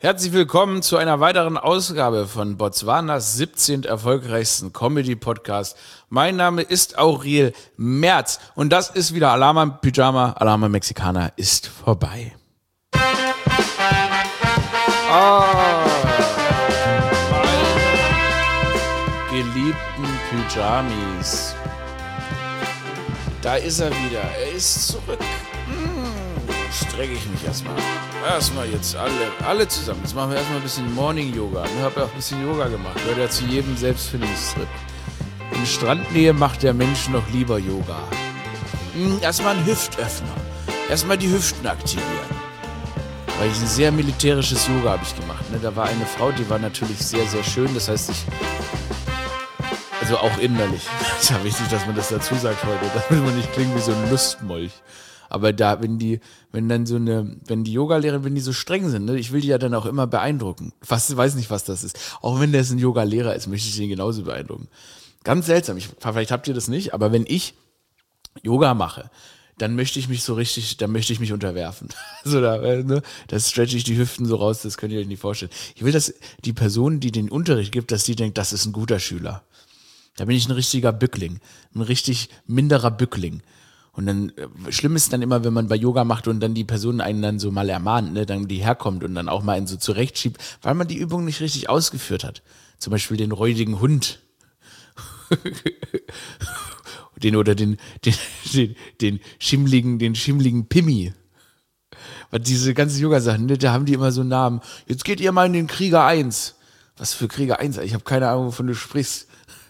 Herzlich willkommen zu einer weiteren Ausgabe von Botswanas 17. erfolgreichsten Comedy-Podcast. Mein Name ist Aurel Merz und das ist wieder Alarma Pyjama, Alarma Mexicana ist vorbei. Meine geliebten Pyjamis. Da ist er wieder, er ist zurück. Strecke ich mich erstmal. Erstmal jetzt alle zusammen. Jetzt machen wir erstmal ein bisschen Morning Yoga. Ich habe ja auch ein bisschen Yoga gemacht. Gehört ja zu jedem Selbstfindungstrip. In Strandnähe macht der Mensch noch lieber Yoga. Erstmal ein Hüftöffner. Erstmal die Hüften aktivieren. Weil ich ein sehr militärisches Yoga habe ich gemacht. Ne? Da war eine Frau, die war natürlich sehr, sehr schön. Das heißt, also auch innerlich. Ist ja wichtig, dass man das dazu sagt heute. Damit man nicht klingt wie so ein Lustmolch. Aber da, wenn die Yogalehrer, wenn die so streng sind, ne, ich will die ja dann auch immer beeindrucken. Weiß nicht, was das ist. Auch wenn das ein Yogalehrer ist, möchte ich den genauso beeindrucken. Ganz seltsam. Vielleicht habt ihr das nicht, aber wenn ich Yoga mache, dann möchte ich mich unterwerfen. So da stretche ich die Hüften so raus, das könnt ihr euch nicht vorstellen. Ich will, dass die Person, die den Unterricht gibt, dass die denkt, das ist ein guter Schüler. Da bin ich ein richtiger Bückling, ein richtig minderer Bückling. Und dann, schlimm ist dann immer, wenn man bei Yoga macht und dann die Person einen dann so mal ermahnt, ne, dann die herkommt und dann auch mal einen so zurechtschiebt, weil man die Übung nicht richtig ausgeführt hat. Zum Beispiel den räudigen Hund. den schimmligen Pimmi. Weil diese ganzen Yoga-Sachen, ne, da haben die immer so Namen. Jetzt geht ihr mal in den Krieger 1. Was für Krieger 1? Ich habe keine Ahnung, wovon du sprichst.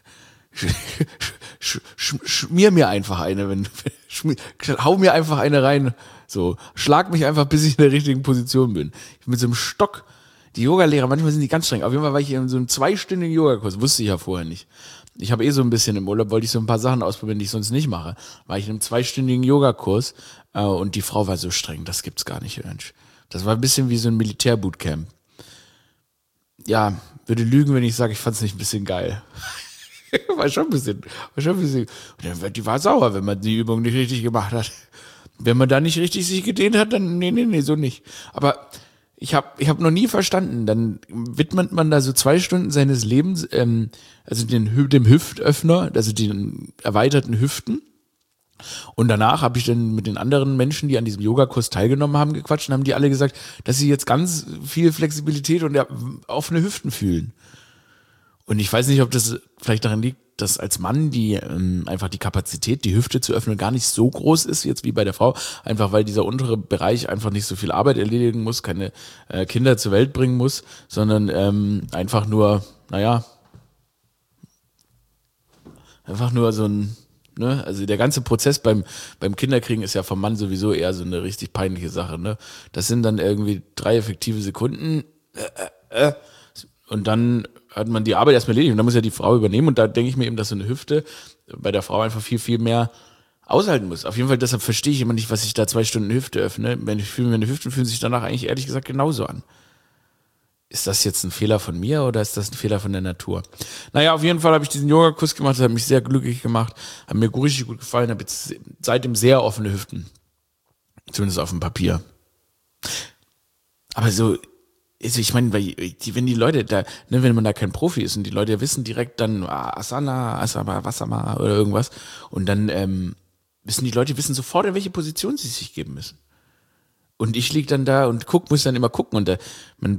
Schmier mir einfach eine, hau mir einfach eine rein, so, schlag mich einfach, bis ich in der richtigen Position bin. Mit so einem Stock, die Yogalehrer, manchmal sind die ganz streng. Auf jeden Fall war ich in so einem 2-stündigen Yogakurs, wusste ich ja vorher nicht. Ich habe so ein bisschen im Urlaub, wollte ich so ein paar Sachen ausprobieren, die ich sonst nicht mache. War ich in einem 2-stündigen Yogakurs und die Frau war so streng, das gibt's gar nicht, Mensch. Das war ein bisschen wie so ein Militärbootcamp. Ja, würde lügen, wenn ich sage, ich fand's nicht ein bisschen geil. War schon ein bisschen. Und dann die war sauer, wenn man die Übung nicht richtig gemacht hat. Wenn man da nicht richtig sich gedehnt hat, dann nee, so nicht. Aber ich hab noch nie verstanden, dann widmet man da so 2 Stunden seines Lebens, also dem Hüftöffner, also den erweiterten Hüften. Und danach habe ich dann mit den anderen Menschen, die an diesem Yogakurs teilgenommen haben, gequatscht und haben die alle gesagt, dass sie jetzt ganz viel Flexibilität und offene Hüften fühlen. Und ich weiß nicht, ob das vielleicht daran liegt, dass als Mann einfach die Kapazität, die Hüfte zu öffnen, gar nicht so groß ist, jetzt wie bei der Frau. Einfach weil dieser untere Bereich einfach nicht so viel Arbeit erledigen muss, keine Kinder zur Welt bringen muss, sondern einfach nur so ein, ne, also der ganze Prozess beim Kinderkriegen ist ja vom Mann sowieso eher so eine richtig peinliche Sache, ne. Das sind dann irgendwie 3 effektive Sekunden, und dann hat man die Arbeit erstmal erledigt und dann muss ja die Frau übernehmen und da denke ich mir eben, dass so eine Hüfte bei der Frau einfach viel, viel mehr aushalten muss. Auf jeden Fall, deshalb verstehe ich immer nicht, was ich da 2 Stunden Hüfte öffne. Meine Hüften fühlen sich danach eigentlich ehrlich gesagt genauso an. Ist das jetzt ein Fehler von mir oder ist das ein Fehler von der Natur? Naja, auf jeden Fall habe ich diesen Yogakurs gemacht, das hat mich sehr glücklich gemacht, hat mir richtig gut gefallen, habe jetzt seitdem sehr offene Hüften. Zumindest auf dem Papier. Aber so, also ich meine, wenn die Leute da, ne, wenn man da kein Profi ist und die Leute wissen direkt dann Asana, Wasama oder irgendwas und dann wissen sofort, in welche Position sie sich geben müssen. Und ich lieg dann da und muss dann immer gucken und man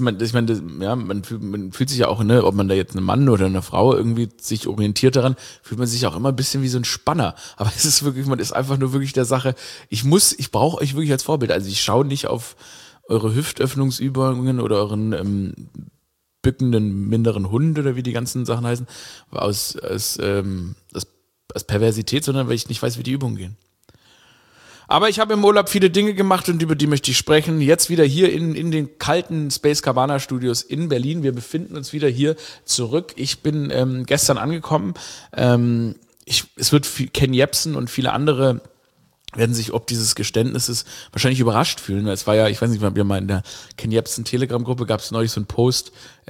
fühlt sich ja auch, ne, ob man da jetzt ein Mann oder eine Frau irgendwie sich orientiert daran, fühlt man sich auch immer ein bisschen wie so ein Spanner. Aber es ist wirklich, man ist einfach nur wirklich der Sache, ich brauche euch wirklich als Vorbild. Also ich schaue nicht auf eure Hüftöffnungsübungen oder euren bückenden minderen Hund oder wie die ganzen Sachen heißen, aus Perversität, sondern weil ich nicht weiß, wie die Übungen gehen. Aber ich habe im Urlaub viele Dinge gemacht und über die möchte ich sprechen. Jetzt wieder hier in den kalten Space Cabana Studios in Berlin. Wir befinden uns wieder hier zurück. Ich bin gestern angekommen. Es wird Ken Jebsen und viele andere werden sich ob dieses Geständnisses wahrscheinlich überrascht fühlen. Es war ja, ich weiß nicht, wir mal in der Ken Jebsen Telegram-Gruppe gab es neulich so einen Post,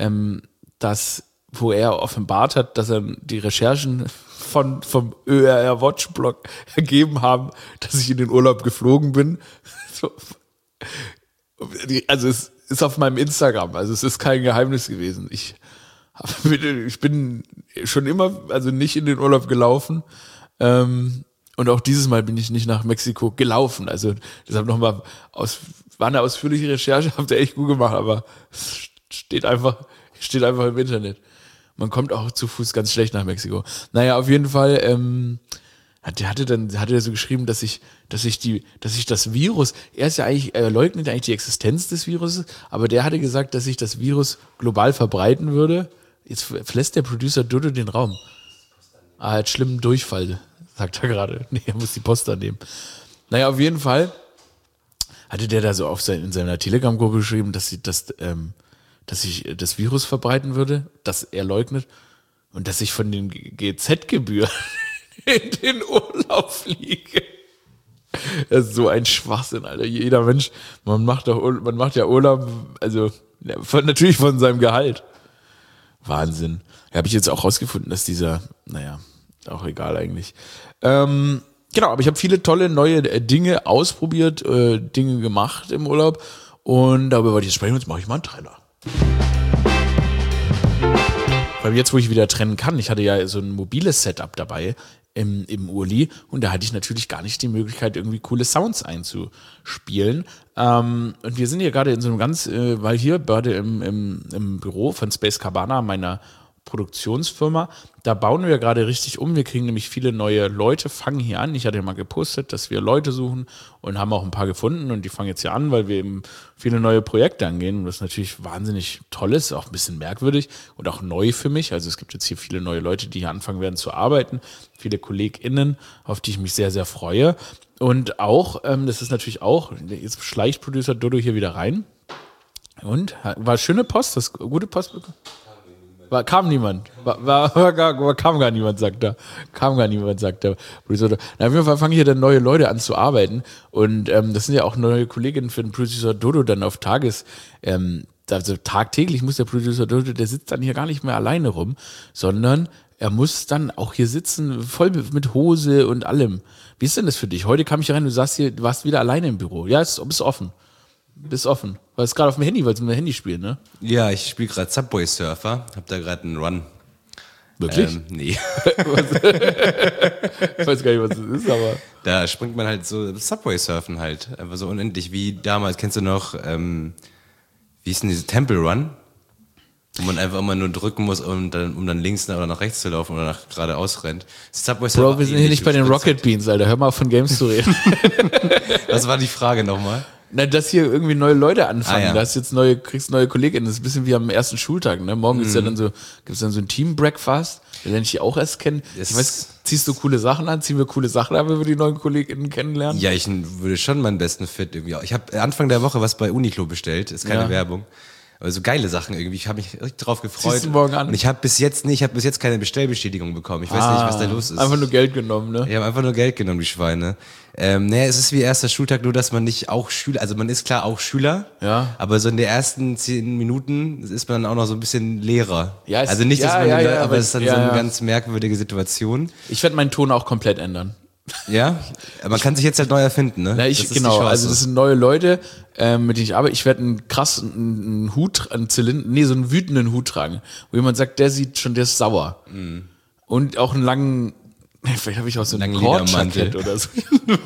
wo er offenbart hat, dass er die Recherchen vom ÖRR Watch-Blog ergeben haben, dass ich in den Urlaub geflogen bin. Also ist auf meinem Instagram, also es ist kein Geheimnis gewesen. Ich bin schon immer, also nicht in den Urlaub gelaufen. Und auch dieses Mal bin ich nicht nach Mexiko gelaufen. Also deshalb nochmal war eine ausführliche Recherche, habt ihr echt gut gemacht, aber es steht einfach im Internet. Man kommt auch zu Fuß ganz schlecht nach Mexiko. Naja, auf jeden Fall, hat er so geschrieben, dass ich das Virus, er leugnet eigentlich die Existenz des Viruses, aber der hatte gesagt, dass sich das Virus global verbreiten würde. Jetzt verlässt der Producer Dodo den Raum. Er hat schlimmen Durchfall, sagt er gerade. Nee, er muss die Post annehmen. Naja, auf jeden Fall hatte der da so in seiner Telegram-Gruppe geschrieben, dass sich das Virus verbreiten würde, dass er leugnet und dass ich von den GZ-Gebühren in den Urlaub fliege. Das ist so ein Schwachsinn, Alter. Jeder Mensch, man macht ja Urlaub, also natürlich von seinem Gehalt. Wahnsinn. Ja, habe ich jetzt auch rausgefunden, dass auch egal eigentlich. Genau, aber ich habe viele tolle neue Dinge ausprobiert, Dinge gemacht im Urlaub und darüber wollte ich jetzt sprechen. Jetzt mache ich mal einen Trailer. Weil jetzt, wo ich wieder trennen kann, ich hatte ja so ein mobiles Setup dabei im Urli und da hatte ich natürlich gar nicht die Möglichkeit, irgendwie coole Sounds einzuspielen. Und wir sind hier gerade in so einem weil hier gerade im Büro von Space Cabana, meiner Produktionsfirma, da bauen wir gerade richtig um. Wir kriegen nämlich viele neue Leute, fangen hier an. Ich hatte ja mal gepostet, dass wir Leute suchen und haben auch ein paar gefunden und die fangen jetzt hier an, weil wir eben viele neue Projekte angehen und das natürlich wahnsinnig toll ist, auch ein bisschen merkwürdig und auch neu für mich. Also es gibt jetzt hier viele neue Leute, die hier anfangen werden zu arbeiten, viele KollegInnen, auf die ich mich sehr, sehr freue. Und auch, das ist natürlich auch, jetzt schleicht Producer Dodo hier wieder rein und war schöne Post, das gute Post bekommen. Kam niemand. Kam gar niemand, sagt er. Kam gar niemand, sagt er. Producer. Na, auf jeden Fall fangen hier dann neue Leute an zu arbeiten. Und das sind ja auch neue Kolleginnen für den Producer Dodo dann auf also tagtäglich muss der Producer Dodo, der sitzt dann hier gar nicht mehr alleine rum, sondern er muss dann auch hier sitzen, voll mit Hose und allem. Wie ist denn das für dich? Heute kam ich rein, du warst wieder alleine im Büro. Ja, bist offen. Bist offen. Weil es gerade auf dem Handy, weil es mit dem Handy spielen, ne? Ja, ich spiele gerade Subway Surfer. Hab da gerade einen Run. Wirklich? Nee. Ich weiß gar nicht, was das ist, aber. Da springt man halt so Subway Surfen halt. Einfach so unendlich wie damals. Kennst du noch, wie hieß denn diese Temple Run? Wo man einfach immer nur drücken muss, um dann links oder nach rechts zu laufen oder nach geradeaus rennt. Subway Surfer. Bro, wir sind hier nicht bei den Rocket Beans, Alter. Hör mal auf von Games zu reden. Was war die Frage nochmal? Na, dass hier irgendwie neue Leute anfangen. Ja. Da hast jetzt kriegst neue KollegInnen. Das ist ein bisschen wie am ersten Schultag, ne? Morgen gibt's dann so ein Team-Breakfast. Da lerne ich die auch erst kennen. Ich weiß, ziehst du coole Sachen an? Ziehen wir coole Sachen an, wenn wir die neuen KollegInnen kennenlernen? Ja, ich würde schon meinen besten Fit irgendwie. Ich habe Anfang der Woche was bei Uniqlo bestellt. Ist keine Werbung. Aber so geile Sachen irgendwie. Ich habe mich richtig drauf gefreut. Ziehst du morgen an? Und ich habe bis jetzt keine Bestellbestätigung bekommen. Ich weiß nicht, was da los ist. Einfach nur Geld genommen, ne? Die haben einfach nur Geld genommen, die Schweine. Es ist wie erster Schultag, nur dass man nicht auch Schüler, also man ist klar auch Schüler, aber so in den ersten 10 Minuten ist man dann auch noch so ein bisschen Lehrer. Ja, also nicht, dass man, aber es ist dann so eine ganz merkwürdige Situation. Ich werde meinen Ton auch komplett ändern. Ja, man kann sich jetzt halt neu erfinden, ne? Ja, also das sind neue Leute, mit denen ich arbeite. Ich werde einen Hut, so einen wütenden Hut tragen, wo jemand sagt, der ist sauer. Und auch einen langen, vielleicht habe ich auch so einen Kordjackett oder so.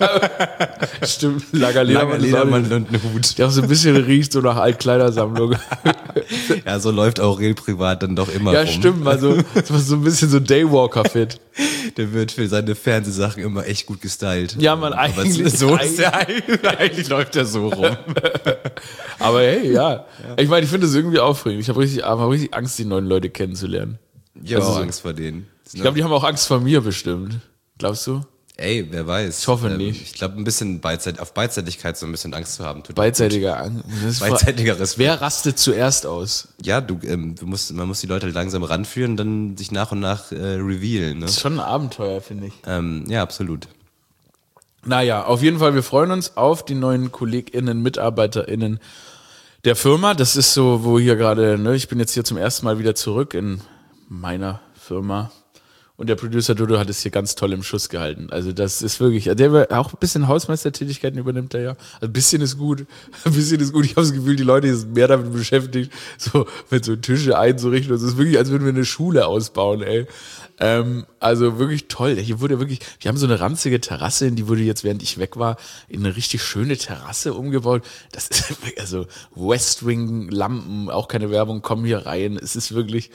Stimmt, langer Ledermantel und einen Hut. Der auch so ein bisschen riecht, so nach Altkleidersammlung. Ja, so läuft Aurel privat dann doch immer rum. Ja, stimmt, also so ein bisschen so Daywalker-Fit. Der wird für seine Fernsehsachen immer echt gut gestylt. Ja, man, eigentlich. So ist der eigentlich läuft er so rum. Aber hey, ja. Ich meine, ich finde das irgendwie aufregend. Ich habe richtig Angst, die neuen Leute kennenzulernen. Ich habe auch Angst vor denen. Ich glaube, die haben auch Angst vor mir bestimmt. Glaubst du? Ey, wer weiß. Ich hoffe nicht. Ich glaube, ein bisschen auf Beidseitigkeit so ein bisschen Angst zu haben. Beidseitiger Angst. Beidseitiger Respekt. Wer rastet zuerst aus? Ja, man muss die Leute halt langsam ranführen und dann sich nach und nach revealen. Ne? Das ist schon ein Abenteuer, finde ich. Ja, absolut. Naja, auf jeden Fall, wir freuen uns auf die neuen KollegInnen, MitarbeiterInnen der Firma. Das ist so, wo hier gerade, ne, ich bin jetzt hier zum ersten Mal wieder zurück in meiner Firma. Und der Producer Dodo hat es hier ganz toll im Schuss gehalten. Also das ist wirklich, der auch ein bisschen Hausmeistertätigkeiten übernimmt er ja. Also ein bisschen ist gut. Ein bisschen ist gut. Ich habe das Gefühl, die Leute sind mehr damit beschäftigt, so mit so Tische einzurichten. Es ist wirklich, als würden wir eine Schule ausbauen, ey. Also wirklich toll. Hier wurde wirklich, wir haben so eine ranzige Terrasse, die wurde jetzt, während ich weg war, in eine richtig schöne Terrasse umgebaut. Das ist also West Wing Lampen, auch keine Werbung, kommen hier rein. Es ist wirklich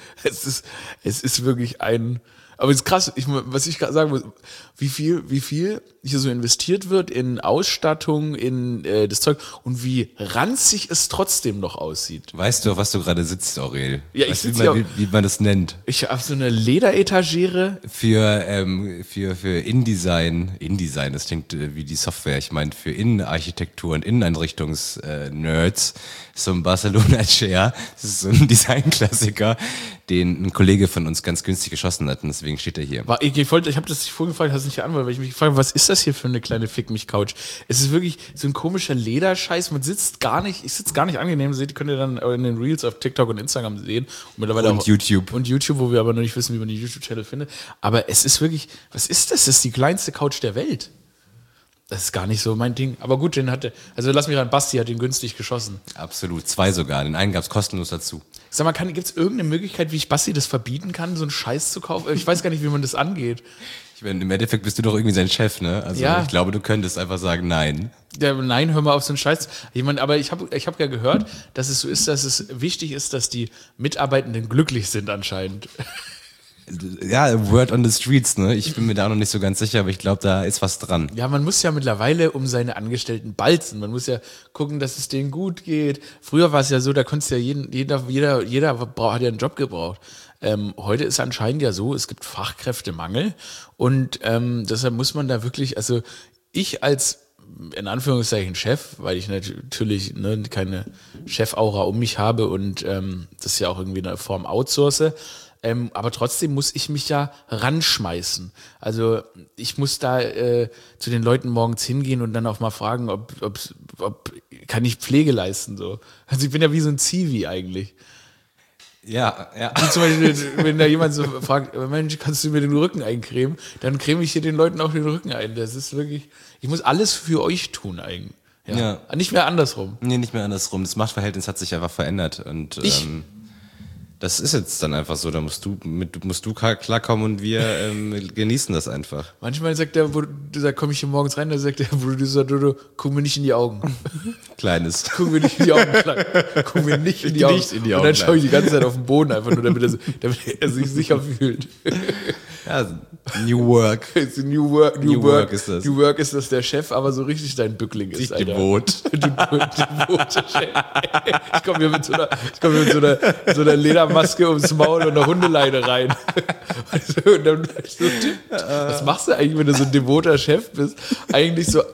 aber es ist krass, was ich gerade sagen muss, wie viel hier so investiert wird in Ausstattung, in das Zeug und wie ranzig es trotzdem noch aussieht. Weißt du, auf was du gerade sitzt, Aurel? Ja, ich sitze wie man das nennt. Ich habe so eine Lederetagere. Für InDesign. InDesign, das klingt wie die Software. Ich meine, für Innenarchitektur und Inneneinrichtungs-Nerds. So ein Barcelona Chair. Das ist so ein Designklassiker, den ein Kollege von uns ganz günstig geschossen hat. Und deswegen steht er hier. Ich habe das dich vorhin gefragt, hast du nicht geantwortet, weil ich mich gefragt habe, was ist das hier für eine kleine Fick-mich-Couch? Es ist wirklich so ein komischer Lederscheiß. Ich sitze gar nicht angenehm. Könnt ihr dann in den Reels auf TikTok und Instagram sehen. Und mittlerweile und auch YouTube. Und YouTube, wo wir aber noch nicht wissen, wie man die YouTube-Channel findet. Aber es ist wirklich, was ist das? Das ist die kleinste Couch der Welt. Das ist gar nicht so mein Ding. Aber gut, lass mich ran, Basti hat den günstig geschossen. Absolut, 2 sogar. Den einen gab es kostenlos dazu. Sag mal, gibt es irgendeine Möglichkeit, wie ich Basti das verbieten kann, so einen Scheiß zu kaufen? Ich weiß gar nicht, wie man das angeht. Ich meine, im Endeffekt bist du doch irgendwie sein Chef, ne? Also ja. Ich glaube, du könntest einfach sagen, nein. Ja, nein, hör mal auf so einen Scheiß. Aber ich hab ja gehört, dass es so ist, dass es wichtig ist, dass die Mitarbeitenden glücklich sind anscheinend. Ja, Word on the Streets, ne? Ich bin mir da auch noch nicht so ganz sicher, aber ich glaube, da ist was dran. Ja, man muss ja mittlerweile um seine Angestellten balzen. Man muss ja gucken, dass es denen gut geht. Früher war es ja so, da konntest ja jeder hat ja einen Job gebraucht. Heute ist anscheinend ja so, es gibt Fachkräftemangel und deshalb muss man da wirklich, also ich als in Anführungszeichen Chef, weil ich natürlich keine Chefaura um mich habe und das ja auch irgendwie in einer Form outsource. Aber trotzdem muss ich mich ja ranschmeißen. Also ich muss da zu den Leuten morgens hingehen und dann auch mal fragen, ob kann ich Pflege leisten so. Also ich bin ja wie so ein Zivi eigentlich. Ja. Wie zum Beispiel, wenn da jemand so fragt, Mensch, kannst du mir den Rücken eincremen? Dann creme ich hier den Leuten auch den Rücken ein. Das ist wirklich, ich muss alles für euch tun eigentlich. Ja. Nicht mehr andersrum. Nee, nicht mehr andersrum. Das Machtverhältnis hat sich einfach verändert und das ist jetzt dann einfach so, da musst du klarkommen und wir genießen das einfach. Manchmal sagt komme ich hier morgens rein, da sagt der Producer Dodo, guck mir nicht in die Augen. Kleines. Guck mir nicht in die Augen, guck mir nicht in die Augen. Und dann schaue ich die ganze Zeit auf den Boden einfach nur, damit er sich sicher fühlt. Ja, New Work. New Work ist das. New Work ist das der Chef, aber so richtig dein Bückling ist, Alter. Devot. Devote Chef. Ich komme hier mit so einer Ledermaske ums Maul und einer Hundeleine rein. Und dann was machst du eigentlich, wenn du so ein devoter Chef bist? Eigentlich so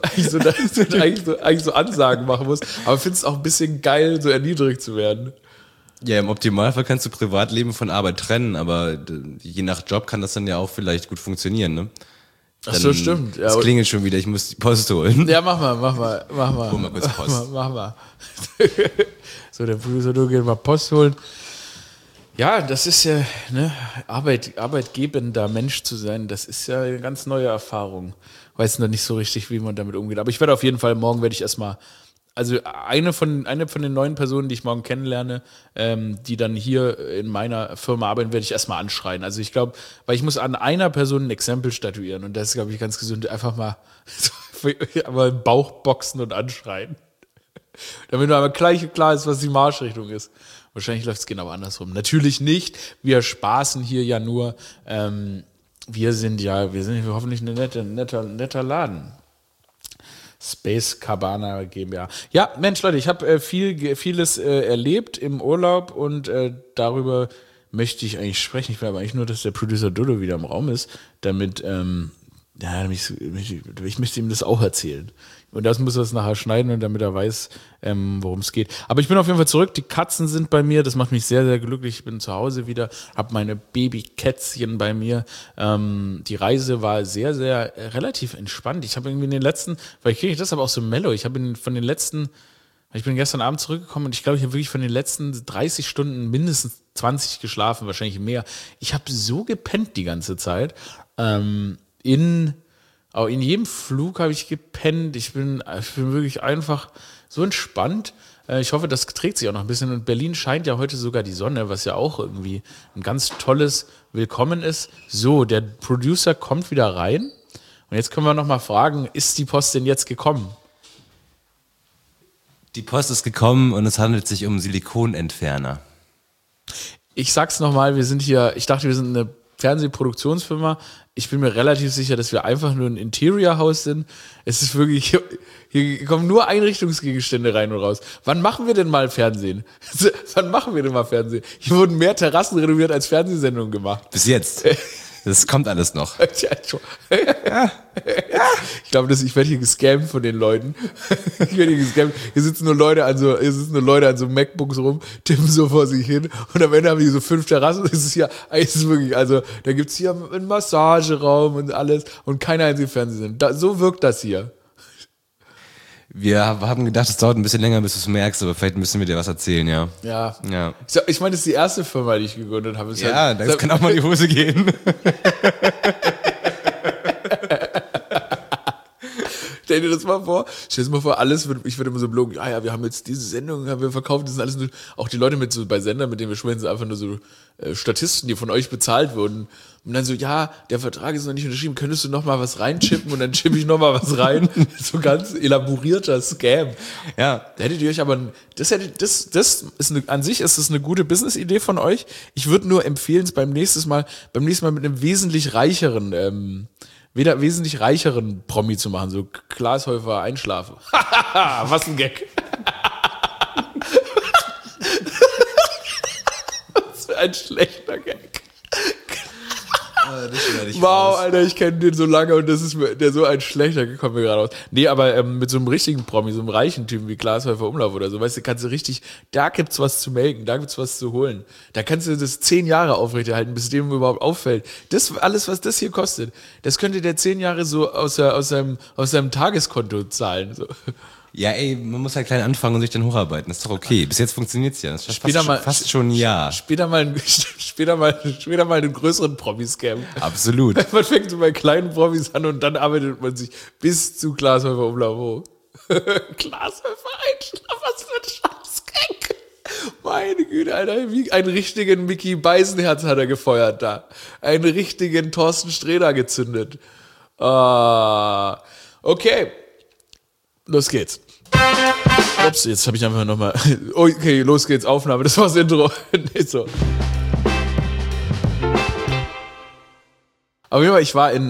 Ansagen machen musst. Aber findest es auch ein bisschen geil, so erniedrigt zu werden. Ja, im Optimalfall kannst du Privatleben von Arbeit trennen, aber je nach Job kann das dann ja auch vielleicht gut funktionieren, ne? Ach so, stimmt. Ja, es klingelt schon wieder, ich muss die Post holen. Ja, mach mal. Hol mal kurz Post. Mach mal. So, der Producer, du gehst mal Post holen. Ja, das ist ja, ne, arbeitgebender Mensch zu sein, das ist ja eine ganz neue Erfahrung. Weiß noch nicht so richtig, wie man damit umgeht. Aber ich werde auf jeden Fall, morgen werde ich erstmal, also eine von den neuen Personen, die ich morgen kennenlerne, die dann hier in meiner Firma arbeiten, werde ich erstmal anschreien. Also ich glaube, weil ich muss an einer Person ein Exempel statuieren und das ist, glaube ich, ganz gesund, einfach mal im Bauch boxen und anschreien. Damit nur einmal klar ist, was die Marschrichtung ist. Wahrscheinlich läuft es genau andersrum. Natürlich nicht. Wir spaßen hier ja nur. Wir sind hoffentlich ein netter Laden. Space Cabana GmbH. Ja, Mensch, Leute, ich habe vieles erlebt im Urlaub und darüber möchte ich eigentlich sprechen. Ich will aber eigentlich nur, dass der Producer Dodo wieder im Raum ist, damit ich möchte ihm das auch erzählen. Und das muss er es nachher schneiden, und damit er weiß, worum es geht. Aber ich bin auf jeden Fall zurück. Die Katzen sind bei mir. Das macht mich sehr, sehr glücklich. Ich bin zu Hause wieder, habe meine Babykätzchen bei mir. Die Reise war sehr, sehr relativ entspannt. Ich habe irgendwie in den letzten, vielleicht kriege ich das aber auch so mellow. Ich habe von den letzten, Ich bin gestern Abend zurückgekommen und ich glaube, ich habe wirklich von den letzten 30 Stunden mindestens 20 geschlafen, wahrscheinlich mehr. Ich habe so gepennt die ganze Zeit. In jedem Flug habe ich gepennt. Ich bin wirklich einfach so entspannt. Ich hoffe, das trägt sich auch noch ein bisschen. Und Berlin scheint ja heute sogar die Sonne, was ja auch irgendwie ein ganz tolles Willkommen ist. So, der Producer kommt wieder rein. Und jetzt können wir noch mal fragen, ist die Post denn jetzt gekommen? Die Post ist gekommen und es handelt sich um Silikonentferner. Ich sag's nochmal, ich dachte, wir sind eine Fernsehproduktionsfirma. Ich bin mir relativ sicher, dass wir einfach nur ein Interior-Haus sind. Es ist wirklich, hier kommen nur Einrichtungsgegenstände rein und raus. Wann machen wir denn mal Fernsehen? Hier wurden mehr Terrassen renoviert als Fernsehsendungen gemacht. Bis jetzt. Das kommt alles noch. Ich glaube, ich werde hier gescammt von den Leuten. Hier sitzen nur Leute an so MacBooks rum, tippen so vor sich hin und am Ende haben die so 5 Terrassen. Es ist wirklich, also da gibt's hier einen Massageraum und alles und keine einzige Fernsehsendung. So wirkt das hier. Wir haben gedacht, es dauert ein bisschen länger, bis du es merkst, aber vielleicht müssen wir dir was erzählen, ja. Ja. Ich meine, das ist die erste Firma, die ich gegründet habe. Das kann auch mal in die Hose gehen. Stell dir das mal vor, ich würde immer so blogen, ja, wir haben jetzt diese Sendung, haben wir verkauft, das sind alles nur, auch die Leute bei Sendern, mit denen wir sprechen, sind einfach nur so Statisten, die von euch bezahlt wurden. Und dann so, ja, der Vertrag ist noch nicht unterschrieben, könntest du noch mal was reinchippen? Und dann chippe ich noch mal was rein. So ganz elaborierter Scam. Ja. Da hättet ihr euch aber, an sich ist das eine gute Business-Idee von euch. Ich würde nur empfehlen, es beim nächsten Mal mit einem wesentlich reicheren Promi zu machen, so Glashäufer einschlafen. Was ein Gag. Was für ein schlechter Gag. Wow, Alter, ich kenne den so lange und der so ein schlechter Gag kommt mir gerade raus. Nee, aber mit so einem richtigen Promi, so einem reichen Typen wie Glashäufer Umlauf oder so, weißt du, kannst du richtig, da gibt's was zu melken, da gibt's was zu holen. Da kannst du das 10 Jahre aufrechterhalten, bis dem überhaupt auffällt. Das alles, was das hier kostet, das könnte der 10 Jahre so aus seinem Tageskonto zahlen. So. Ja, man muss halt klein anfangen und sich dann hocharbeiten. Das ist doch okay. Bis jetzt funktioniert's ja. Das ist fast schon ein Jahr. Später mal einen größeren Promi-Scam. Absolut. Man fängt so bei kleinen Promis an und dann arbeitet man sich bis zu Glashäufer Umlauf hoch. Glashäufer Einschlaf, was für ein Scheiß-Gag. Meine Güte, Alter, wie einen richtigen Mickey Beisenherz hat er gefeuert da. Einen richtigen Thorsten Strähner gezündet. Okay. Los geht's. Ups, jetzt habe ich einfach nochmal. Okay, los geht's, Aufnahme, das war's Intro. Nee, so. Auf jeden Fall, ich war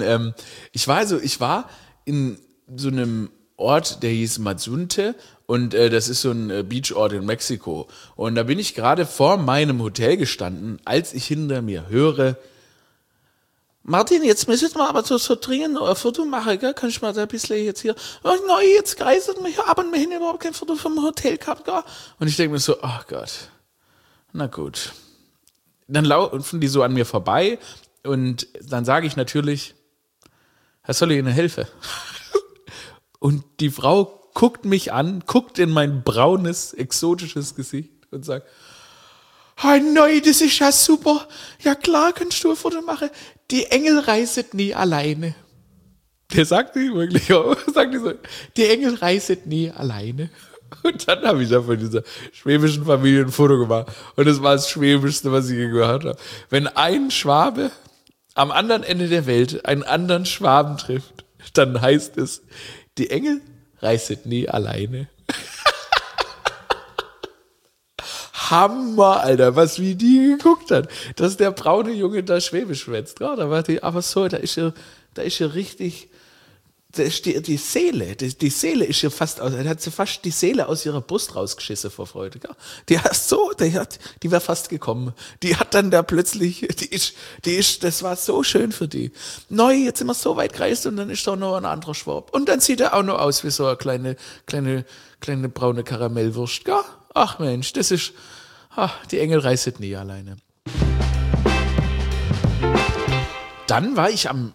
in so einem Ort, der hieß Mazunte und das ist so ein Beachort in Mexiko. Und da bin ich gerade vor meinem Hotel gestanden, als ich hinter mir höre, Martin, jetzt müssen wir aber so dringend ein Foto machen, gell? Kann ich mal da ein bisschen jetzt hier, nein, jetzt greiset mich ab und wir haben überhaupt kein Foto vom Hotel gehabt, gell? Und ich denke mir so, ach Gott, na gut. Dann laufen die so an mir vorbei und dann sage ich natürlich, Herr, soll ich Ihnen helfen? Und die Frau guckt mich an, guckt in mein braunes, exotisches Gesicht und sagt, oh nein, das ist ja super. Ja klar, kannst du ein Foto machen. Die Engel reiset nie alleine. Der sagt die wirklich, sagt die so, die Engel reiset nie alleine. Und dann habe ich da von dieser schwäbischen Familie ein Foto gemacht. Und das war das Schwäbischste, was ich je gehört habe. Wenn ein Schwabe am anderen Ende der Welt einen anderen Schwaben trifft, dann heißt es, die Engel reiset nie alleine. Hammer, Alter, wie die geguckt hat, dass der braune Junge da Schwäbisch schwätzt. Ja, da war die, aber so, da ist ja richtig, da ist die Seele ist ja fast aus, da hat sie fast die Seele aus ihrer Brust rausgeschissen vor Freude. Ja. Die wäre fast gekommen. Die hat dann da plötzlich, das war so schön für die. Neu, jetzt sind wir so weit gereist und dann ist da noch ein anderer Schwab. Und dann sieht er auch noch aus wie so eine kleine braune Karamellwurst. Ja. Ach Mensch, das ist, die Engel reiset nie alleine. Dann war ich am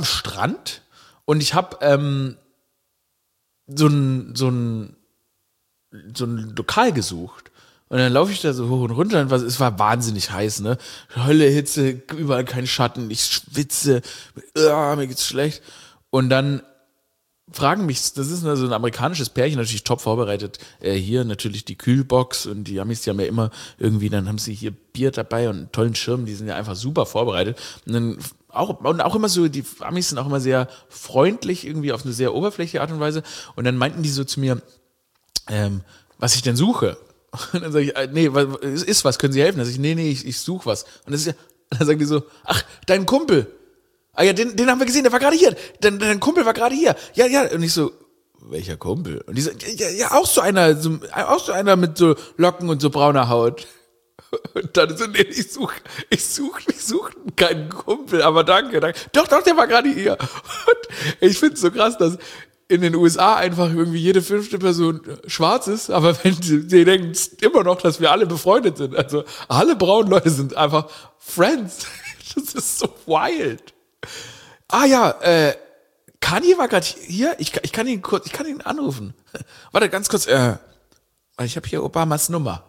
Strand und ich habe so ein so ein Lokal gesucht. Und dann laufe ich da so hoch und runter und es war wahnsinnig heiß, ne? Hölle, Hitze, überall kein Schatten, ich schwitze, mir geht's schlecht. Und dann fragen mich, das ist so ein amerikanisches Pärchen, natürlich top vorbereitet, hier natürlich die Kühlbox und die Amis, die haben ja immer irgendwie, dann haben sie hier Bier dabei und einen tollen Schirm, die sind ja einfach super vorbereitet. Und dann auch immer so, die Amis sind auch immer sehr freundlich, irgendwie auf eine sehr oberflächliche Art und Weise. Und dann meinten die so zu mir, was ich denn suche. Und dann sage ich, nee, es ist was, können Sie helfen? Dann sage ich, nee, ich suche was. Und dann sagen die so, ach, dein Kumpel. Ah ja, den haben wir gesehen, der war gerade hier. Dein Kumpel war gerade hier. Ja. Und ich so, welcher Kumpel? Und die so, ja, auch so einer mit so Locken und so brauner Haut. Und dann so, nee, ich such keinen Kumpel, aber danke. Doch, der war gerade hier. Und ich finde es so krass, dass in den USA einfach irgendwie jede 5. Person schwarz ist, aber wenn die denken immer noch, dass wir alle befreundet sind. Also alle braunen Leute sind einfach Friends. Das ist so wild. Ah ja, Kanye war gerade hier. Ich kann ihn anrufen. Warte, ganz kurz. Ich habe hier Obamas Nummer.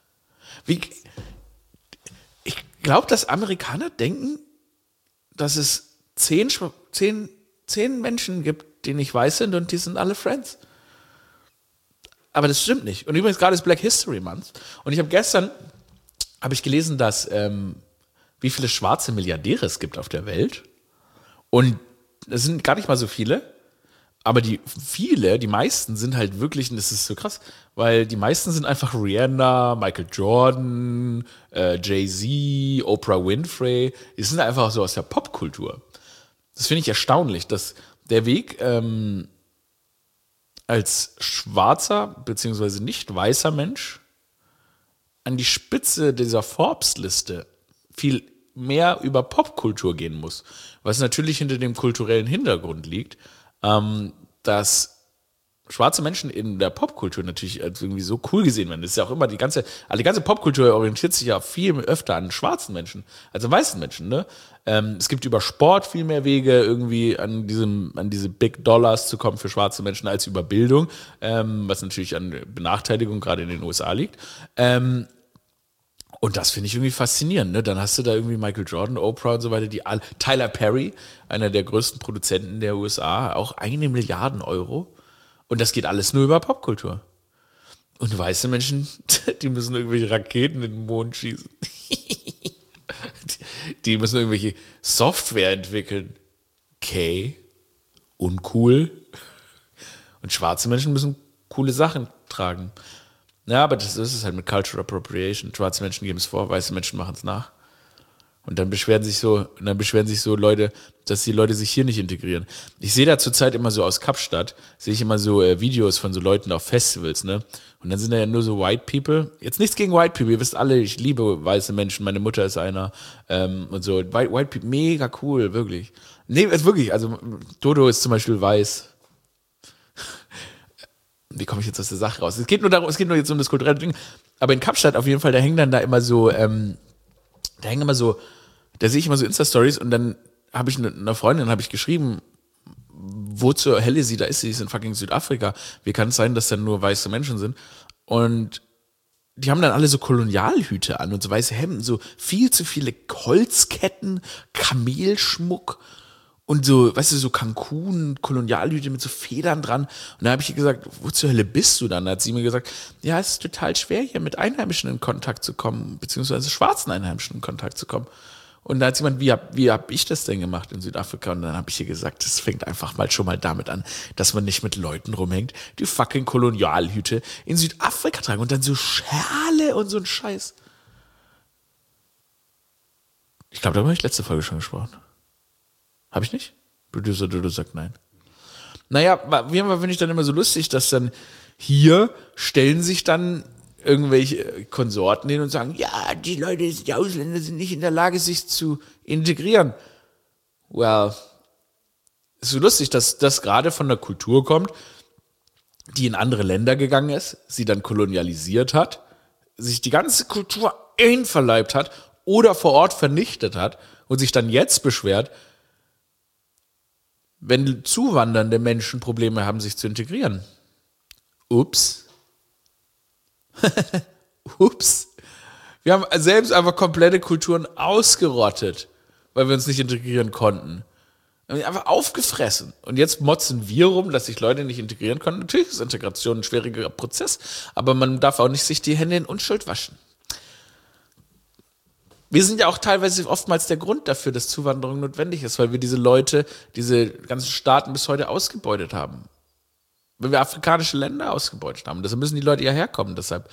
Ich glaube, dass Amerikaner denken, dass es 10 Menschen gibt, die nicht weiß sind und die sind alle Friends. Aber das stimmt nicht. Und übrigens gerade ist Black History Month. Und ich habe gestern gelesen, dass wie viele schwarze Milliardäre es gibt auf der Welt. Und es sind gar nicht mal so viele. Aber die meisten sind halt wirklich, und das ist so krass, weil die meisten sind einfach Rihanna, Michael Jordan, Jay-Z, Oprah Winfrey. Die sind einfach so aus der Popkultur. Das finde ich erstaunlich, dass der Weg als schwarzer bzw. nicht weißer Mensch an die Spitze dieser Forbes-Liste viel mehr über Popkultur gehen muss. Was natürlich hinter dem kulturellen Hintergrund liegt, dass schwarze Menschen in der Popkultur natürlich als irgendwie so cool gesehen werden. Das ist ja auch immer die ganze Popkultur orientiert sich ja viel öfter an schwarzen Menschen als an weißen Menschen, ne? Es gibt über Sport viel mehr Wege, irgendwie an diese Big Dollars zu kommen für schwarze Menschen als über Bildung, was natürlich an Benachteiligung gerade in den USA liegt. Und das finde ich irgendwie faszinierend, ne? Dann hast du da irgendwie Michael Jordan, Oprah und so weiter, Tyler Perry, einer der größten Produzenten der USA, auch 1 Milliarde Euro. Und das geht alles nur über Popkultur. Und weiße Menschen, die müssen irgendwelche Raketen in den Mond schießen. Die müssen irgendwelche Software entwickeln. Okay. Uncool. Und schwarze Menschen müssen coole Sachen tragen. Ja, aber das ist es halt mit Cultural Appropriation. Schwarze Menschen geben es vor, weiße Menschen machen es nach. Und dann beschweren sich so Leute, dass die Leute sich hier nicht integrieren. Ich sehe da zurzeit immer so aus Kapstadt, sehe ich immer so Videos von so Leuten auf Festivals, ne? Und dann sind da ja nur so White People. Jetzt nichts gegen White People, ihr wisst alle, ich liebe weiße Menschen, meine Mutter ist einer. Und so, White People, mega cool, wirklich. Nee, ist wirklich, also Dodo ist zum Beispiel weiß. Wie komme ich jetzt aus der Sache raus? Es geht nur jetzt um das kulturelle Ding. Aber in Kapstadt auf jeden Fall, da hängen dann da immer so, da sehe ich immer so Insta-Stories und dann habe ich einer Freundin geschrieben, wo zur Hölle sie da ist. Sie ist in fucking Südafrika. Wie kann es sein, dass da nur weiße Menschen sind? Und die haben dann alle so Kolonialhüte an und so weiße Hemden, so viel zu viele Holzketten, Kamelschmuck und so, weißt du, so Cancun, Kolonialhüte mit so Federn dran. Und da habe ich ihr gesagt, wo zur Hölle bist du dann? Da hat sie mir gesagt, ja, es ist total schwer, hier mit Einheimischen in Kontakt zu kommen, beziehungsweise schwarzen Einheimischen in Kontakt zu kommen. Und da hat sie gemeint, wie hab ich das denn gemacht in Südafrika? Und dann habe ich ihr gesagt, das fängt einfach schon mal damit an, dass man nicht mit Leuten rumhängt, die fucking Kolonialhüte in Südafrika tragen und dann so Schale und so ein Scheiß. Ich glaube, da habe ich letzte Folge schon gesprochen. Habe ich nicht? Producer Dodo sagt nein. Naja, finde ich dann immer so lustig, dass dann hier stellen sich dann irgendwelche Konsorten hin und sagen, ja, die Ausländer sind nicht in der Lage, sich zu integrieren. Well, ist so lustig, dass das gerade von der Kultur kommt, die in andere Länder gegangen ist, sie dann kolonialisiert hat, sich die ganze Kultur einverleibt hat oder vor Ort vernichtet hat und sich dann jetzt beschwert, wenn zuwandernde Menschen Probleme haben, sich zu integrieren. Ups. Ups. Wir haben selbst einfach komplette Kulturen ausgerottet, weil wir uns nicht integrieren konnten. Wir haben einfach aufgefressen. Und jetzt motzen wir rum, dass sich Leute nicht integrieren können. Natürlich ist Integration ein schwieriger Prozess, aber man darf auch nicht sich die Hände in Unschuld waschen. Wir sind ja auch teilweise oftmals der Grund dafür, dass Zuwanderung notwendig ist, weil wir diese Leute, diese ganzen Staaten bis heute ausgebeutet haben. Weil wir afrikanische Länder ausgebeutet haben. Deshalb müssen die Leute ja herkommen. Deshalb,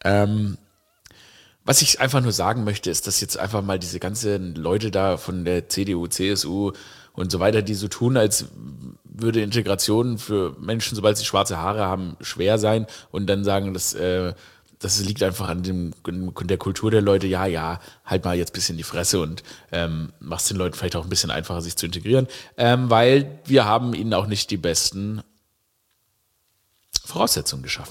was ich einfach nur sagen möchte, ist, dass jetzt einfach mal diese ganzen Leute da von der CDU, CSU und so weiter, die so tun, als würde Integration für Menschen, sobald sie schwarze Haare haben, schwer sein und dann sagen, das liegt einfach an der Kultur der Leute, ja, halt mal jetzt ein bisschen die Fresse und mach's den Leuten vielleicht auch ein bisschen einfacher, sich zu integrieren, weil wir haben ihnen auch nicht die besten Voraussetzungen geschaffen.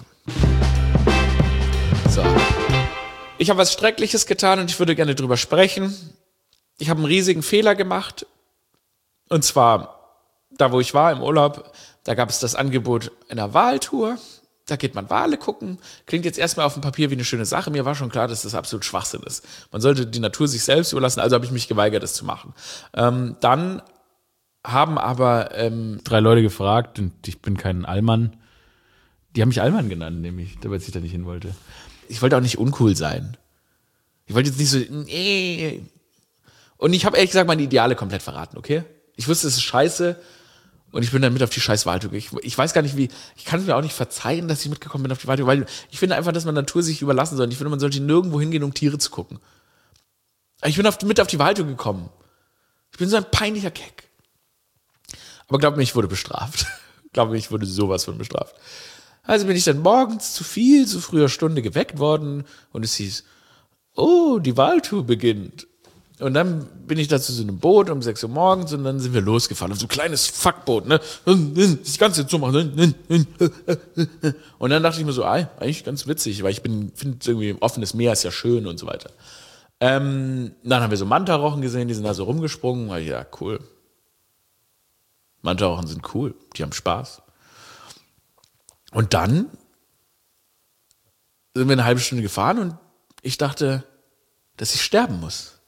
So. Ich habe was Schreckliches getan und ich würde gerne drüber sprechen. Ich habe einen riesigen Fehler gemacht. Und zwar, da wo ich war im Urlaub, da gab es das Angebot einer Waltour. Da geht man Wale gucken. Klingt jetzt erstmal auf dem Papier wie eine schöne Sache. Mir war schon klar, dass das absolut Schwachsinn ist. Man sollte die Natur sich selbst überlassen, also habe ich mich geweigert, das zu machen. Dann haben aber 3 Leute gefragt, und ich bin kein Allmann. Die haben mich Allmann genannt, nämlich, weil ich da nicht hin wollte. Ich wollte auch nicht uncool sein. Ich wollte jetzt nicht so, nee. Und ich habe ehrlich gesagt meine Ideale komplett verraten, okay? Ich wusste, es ist scheiße und ich bin dann mit auf die scheiß Waltour. Ich weiß gar nicht wie, ich kann es mir auch nicht verzeihen, dass ich mitgekommen bin auf die Waltour, weil ich finde einfach, dass man Natur sich überlassen soll. Ich finde, man sollte nirgendwo hingehen, um Tiere zu gucken. Ich bin mit auf die Waltour gekommen. Ich bin so ein peinlicher Keck. Aber glaub mir, ich wurde bestraft. Glaub mir, ich wurde sowas von bestraft. Also bin ich dann morgens zu früher Stunde geweckt worden und es hieß, oh, die Waltour beginnt. Und dann bin ich da zu so einem Boot um 6 Uhr morgens und dann sind wir losgefahren auf so ein kleines Fuckboot, ne? Das Ganze jetzt so machen. Und dann dachte ich mir so, eigentlich ganz witzig, weil ich finde irgendwie offenes Meer ist ja schön und so weiter. Dann haben wir so Mantarochen gesehen, die sind da so rumgesprungen. Ja, cool. Mantarochen sind cool, die haben Spaß. Und dann sind wir eine halbe Stunde gefahren und ich dachte, dass ich sterben muss.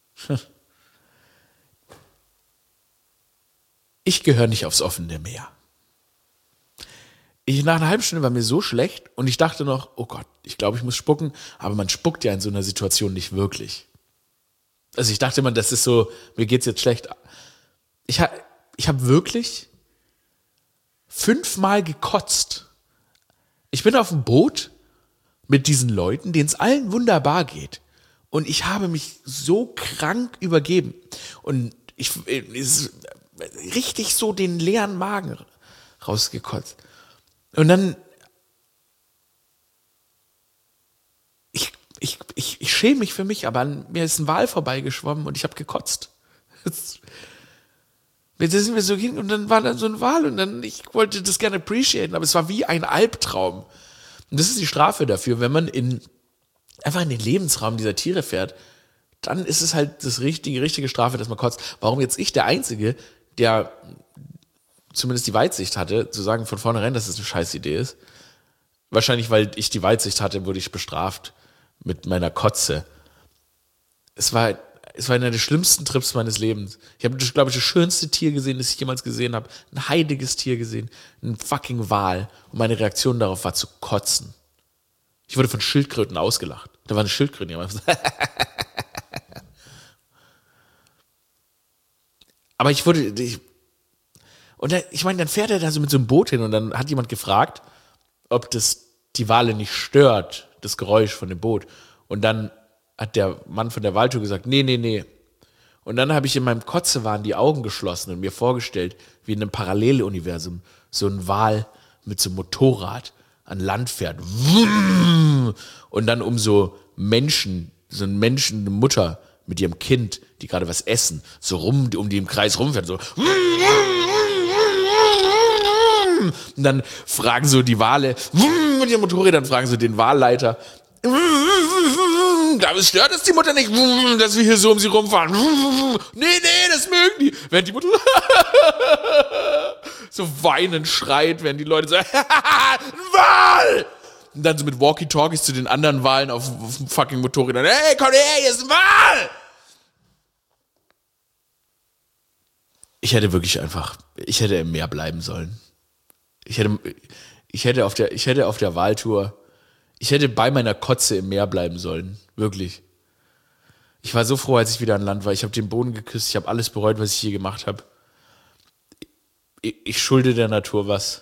Ich gehöre nicht aufs offene Meer. Nach einer halben Stunde war mir so schlecht und ich dachte noch, oh Gott, ich glaube, ich muss spucken, aber man spuckt ja in so einer Situation nicht wirklich. Also ich dachte immer, das ist so, mir geht's jetzt schlecht. Ich habe wirklich 5-mal gekotzt. Ich bin auf dem Boot mit diesen Leuten, denen es allen wunderbar geht. Und ich habe mich so krank übergeben. Und richtig so den leeren Magen rausgekotzt. Und dann, ich schäme mich für mich, aber an mir ist ein Wal vorbeigeschwommen und ich habe gekotzt. Da sind wir so hin und dann war da so ein Wal und dann, ich wollte das gerne appreciaten, aber es war wie ein Albtraum. Und das ist die Strafe dafür, wenn man einfach in den Lebensraum dieser Tiere fährt, dann ist es halt die richtige Strafe, dass man kotzt. Warum jetzt ich der Einzige, der zumindest die Weitsicht hatte, zu sagen von vornherein, dass es eine scheiß Idee ist? Wahrscheinlich, weil ich die Weitsicht hatte, wurde ich bestraft mit meiner Kotze. Es war einer der schlimmsten Trips meines Lebens. Ich habe, glaube ich, das schönste Tier gesehen, das ich jemals gesehen habe. Ein heiliges Tier gesehen. Ein fucking Wal. Und meine Reaktion darauf war zu kotzen. Ich wurde von Schildkröten ausgelacht. Da war eine Schildkröte, die haben aber dann fährt er da so mit so einem Boot hin und dann hat jemand gefragt, ob das die Wale nicht stört, das Geräusch von dem Boot. Und dann hat der Mann von der Waltour gesagt, nee. Und dann habe ich in meinem Kotzewahn die Augen geschlossen und mir vorgestellt, wie in einem Paralleluniversum so ein Wal mit so einem Motorrad an Land fährt. Und dann so eine Mutter mit ihrem Kind, die gerade was essen, so um die im Kreis rumfährt, so. Und dann fragen so die Wale mit ihren Motorrädern, fragen so den Wahlleiter, stört es die Mutter nicht, dass wir hier so um sie rumfahren? Nee, das mögen die. Während die Mutter so weinend schreit, während die Leute sagen, ein Wal! und dann so mit Walkie-Talkies zu den anderen Walen auf dem fucking Motorrad. Hey, komm her, hier ist ein Wal! Ich hätte im Meer bleiben sollen. Ich hätte auf der Waltour, ich hätte bei meiner Kotze im Meer bleiben sollen. Wirklich. Ich war so froh, als ich wieder an Land war. Ich habe den Boden geküsst, ich habe alles bereut, was ich hier gemacht habe. Ich schulde der Natur was.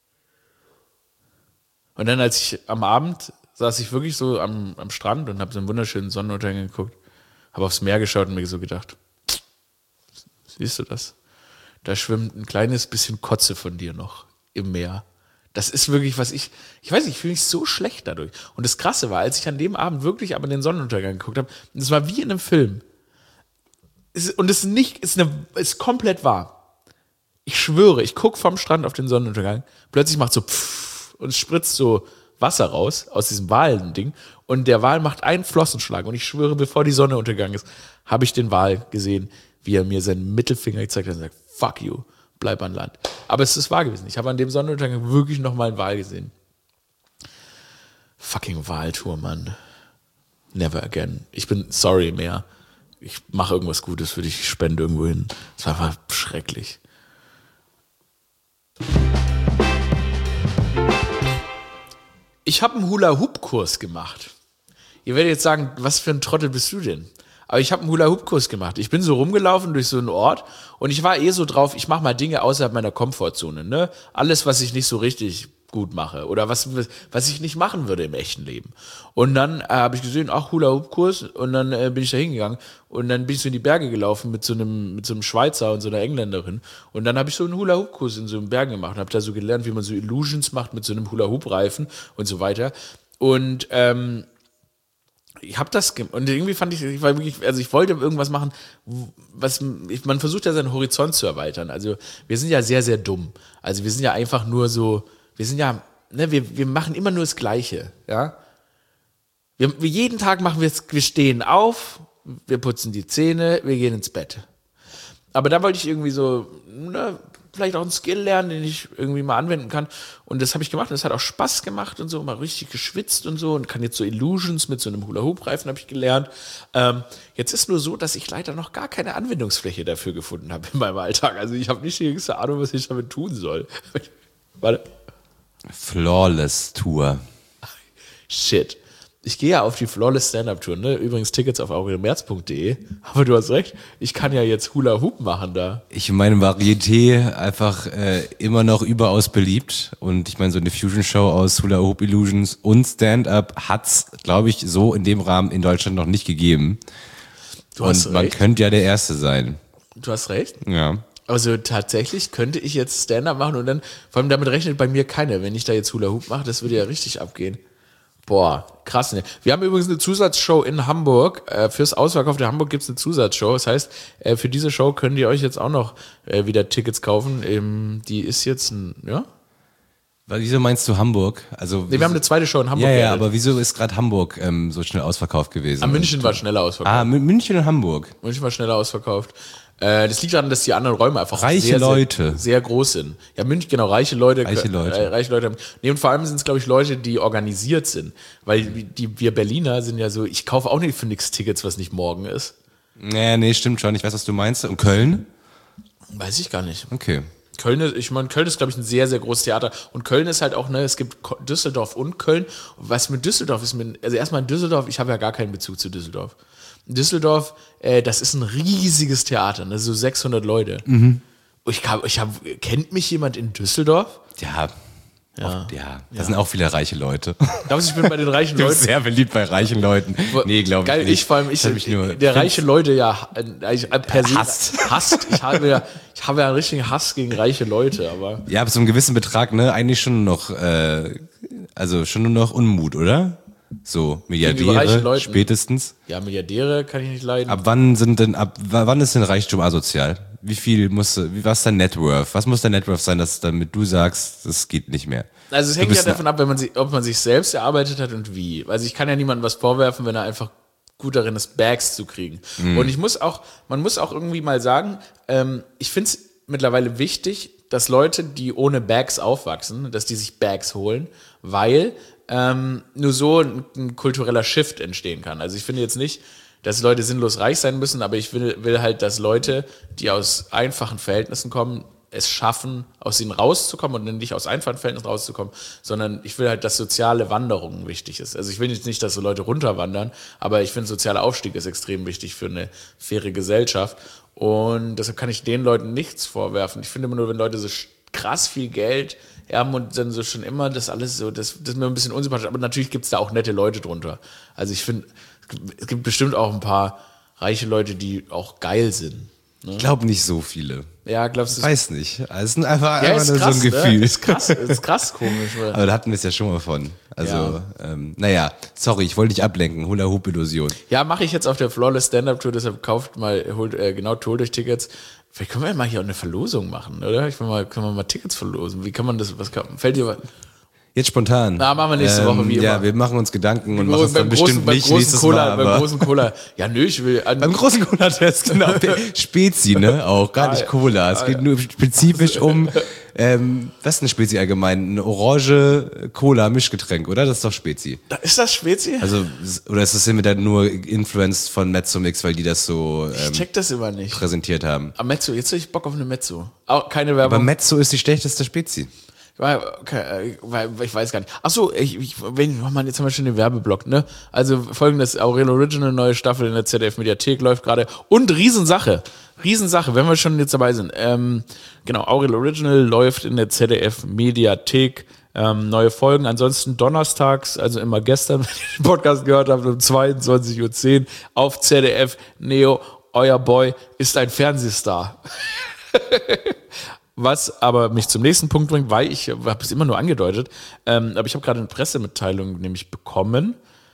Und dann, als ich am Abend saß ich wirklich so am Strand und habe so einen wunderschönen Sonnenuntergang geguckt, habe aufs Meer geschaut und mir so gedacht, siehst du das? Da schwimmt ein kleines bisschen Kotze von dir noch im Meer. Das ist wirklich, was ich weiß nicht, ich fühle mich so schlecht dadurch. Und das Krasse war, als ich an dem Abend wirklich aber den Sonnenuntergang geguckt habe, das war wie in einem Film. Und es ist komplett wahr. Ich schwöre, ich gucke vom Strand auf den Sonnenuntergang, plötzlich macht so pfff und es spritzt so Wasser raus aus diesem Wal-Ding und der Wal macht einen Flossenschlag und ich schwöre, bevor die Sonne untergegangen ist, habe ich den Wal gesehen, wie er mir seinen Mittelfinger gezeigt hat und sagt, fuck you, bleib an Land. Aber es ist wahr gewesen. Ich habe an dem Sonnenuntergang wirklich nochmal einen Wal gesehen. Fucking Waltour, Mann. Never again. Ich bin sorry mehr. Ich mache irgendwas Gutes für dich, ich spende irgendwo hin. Das war einfach schrecklich. Ich habe einen Hula-Hoop-Kurs gemacht. Ihr werdet jetzt sagen, was für ein Trottel bist du denn? Aber ich habe einen Hula-Hoop-Kurs gemacht. Ich bin so rumgelaufen durch so einen Ort und ich war so drauf, ich mache mal Dinge außerhalb meiner Komfortzone. Ne? Alles, was ich nicht so richtig gut mache oder was ich nicht machen würde im echten Leben. Und dann habe ich gesehen, Hula-Hoop-Kurs und dann bin ich da hingegangen und dann bin ich so in die Berge gelaufen mit so einem Schweizer und so einer Engländerin und dann habe ich so einen Hula-Hoop-Kurs in so einem Bergen gemacht und habe da so gelernt, wie man so Illusions macht mit so einem Hula-Hoop-Reifen und so weiter. Und ich habe das und irgendwie fand ich war wirklich, also ich wollte irgendwas machen, man versucht ja seinen Horizont zu erweitern. Also wir sind ja sehr, sehr dumm. Also wir sind ja einfach nur so, wir machen immer nur das Gleiche, ja. Wir jeden Tag wir stehen auf, wir putzen die Zähne, wir gehen ins Bett. Aber da wollte ich irgendwie so, vielleicht auch einen Skill lernen, den ich irgendwie mal anwenden kann. Und das habe ich gemacht und es hat auch Spaß gemacht und so, mal richtig geschwitzt und so und kann jetzt so Illusions mit so einem Hula-Hoop-Reifen habe ich gelernt. Jetzt ist nur so, dass ich leider noch gar keine Anwendungsfläche dafür gefunden habe in meinem Alltag. Also ich habe nicht die geringste Ahnung, was ich damit tun soll. Warte. Flawless Tour. Shit. Ich gehe ja auf die Flawless Stand-Up-Tour, ne? Übrigens Tickets auf aurelmerz.de. Aber du hast recht, ich kann ja jetzt Hula-Hoop machen da. Ich meine, Varieté einfach immer noch überaus beliebt. Und ich meine, so eine Fusion-Show aus Hula-Hoop Illusions und Stand-Up hat's, glaube ich, so in dem Rahmen in Deutschland noch nicht gegeben. Du hast und man recht. könnte ja der Erste sein. Du hast recht. Ja. Also tatsächlich könnte ich jetzt Stand-Up machen und dann, vor allem damit rechnet bei mir keiner, wenn ich da jetzt Hula-Hoop mache, das würde ja richtig abgehen. Boah, krass, ne? Wir haben übrigens eine Zusatzshow in Hamburg. Fürs Ausverkaufte Hamburg gibt's eine Zusatzshow. Das heißt, für diese Show könnt ihr euch jetzt auch noch wieder Tickets kaufen. Die ist jetzt ja? Wieso meinst du Hamburg? Also nee, wir haben eine zweite Show in Hamburg. Ja, aber wieso ist gerade Hamburg so schnell ausverkauft gewesen? München war schneller ausverkauft. München und Hamburg. München war schneller ausverkauft. Das liegt daran, dass die anderen Räume einfach Leute. Sehr groß sind. Ja, München, genau, reiche Leute. Reiche Leute. Nee, und vor allem sind es, glaube ich, Leute, die organisiert sind. Weil wir Berliner sind ja so, ich kaufe auch nicht für nix Tickets, was nicht morgen ist. Nee, stimmt schon. Ich weiß, was du meinst. Und Köln? Weiß ich gar nicht. Okay. Köln ist, glaube ich, ein sehr, sehr großes Theater. Und Köln ist halt auch, es gibt Düsseldorf und Köln. Was mit Düsseldorf ist, also erstmal in Düsseldorf, ich habe ja gar keinen Bezug zu Düsseldorf. Düsseldorf, das ist ein riesiges Theater, ne? So 600 Leute. Mhm. Kennt mich jemand in Düsseldorf? Ja. Da sind auch viele reiche Leute. Glaubst du, ich bin bei den reichen Leuten? Sehr beliebt bei reichen Leuten. Nee, glaube ich nicht. Der reiche Leute per se hasst. Ich habe ja einen richtigen Hass gegen reiche Leute, aber. Ja, bis zu einem gewissen Betrag, ne, eigentlich schon noch, schon nur noch Unmut, oder? So, Milliardäre spätestens. Ja, Milliardäre kann ich nicht leiden. Ab wann ist denn Reichtum asozial? Was ist dein Net Worth? Was muss dein Net Worth sein, damit du sagst, das geht nicht mehr? Also es hängt ja davon ab, ob man sich selbst erarbeitet hat und wie. Also ich kann ja niemandem was vorwerfen, wenn er einfach gut darin ist, Bags zu kriegen. Mhm. Und man muss auch irgendwie mal sagen, ich finde es mittlerweile wichtig, dass Leute, die ohne Bags aufwachsen, dass die sich Bags holen, weil nur so ein kultureller Shift entstehen kann. Also ich finde jetzt nicht, dass Leute sinnlos reich sein müssen, aber ich will halt, dass Leute, die aus einfachen Verhältnissen kommen, es schaffen, aus ihnen rauszukommen und nicht aus einfachen Verhältnissen rauszukommen, sondern ich will halt, dass soziale Wanderung wichtig ist. Also ich will jetzt nicht, dass so Leute runterwandern, aber ich finde, sozialer Aufstieg ist extrem wichtig für eine faire Gesellschaft und deshalb kann ich den Leuten nichts vorwerfen. Ich finde immer nur, wenn Leute so krass viel Geld haben und dann so schon immer das alles so, das ist mir ein bisschen unsympathisch, aber natürlich gibt es da auch nette Leute drunter. Also ich finde, es gibt bestimmt auch ein paar reiche Leute, die auch geil sind. Ne? Ich glaube nicht so viele. Ja, glaubst du? Weiß nicht. Also es ist einfach nur so ein Gefühl. Ne? Ist krass komisch. Oder? Aber da hatten wir es ja schon mal von. Also, naja, sorry, ich wollte dich ablenken. Hula-Hoop-Illusion. Ja, mache ich jetzt auf der Flawless Stand-Up-Tour, deshalb holt euch Tickets. Vielleicht können wir ja mal hier auch eine Verlosung machen, oder? Können wir mal Tickets verlosen. Wie kann man das, fällt dir was? Jetzt spontan. Na, machen wir nächste Woche, wie immer. Ja, wir machen uns Gedanken und machen es dann bestimmt nicht nächstes Mal. Beim großen Cola. Ja, nö, ich will... Beim großen Cola-Test, genau. Spezi, ne? Auch, gar nicht Cola. Es geht nur spezifisch um, was ist eine Spezi allgemein? Ein orange Cola-Mischgetränk, oder? Das ist doch Spezi. Ist das Spezi? Also, oder ist das hier mit der nur influenced von Mezzomix, weil die das so ich check das immer nicht. Präsentiert haben. Aber Mezzo, jetzt hab ich Bock auf eine Mezzo. Auch keine Werbung. Aber Mezzo ist die schlechteste Spezi. Okay, ich weiß gar nicht. Achso, jetzt haben wir schon den Werbeblock, ne? Also folgendes, Aurel Original, neue Staffel in der ZDF-Mediathek läuft gerade. Und Riesensache, wenn wir schon jetzt dabei sind. Genau, Aurel Original läuft in der ZDF-Mediathek. Neue Folgen. Ansonsten donnerstags, also immer gestern, wenn ihr den Podcast gehört habt, um 22:10 Uhr auf ZDF Neo. Euer Boy ist ein Fernsehstar. Was aber mich zum nächsten Punkt bringt, weil ich habe es immer nur angedeutet, aber ich habe gerade eine Pressemitteilung nämlich bekommen.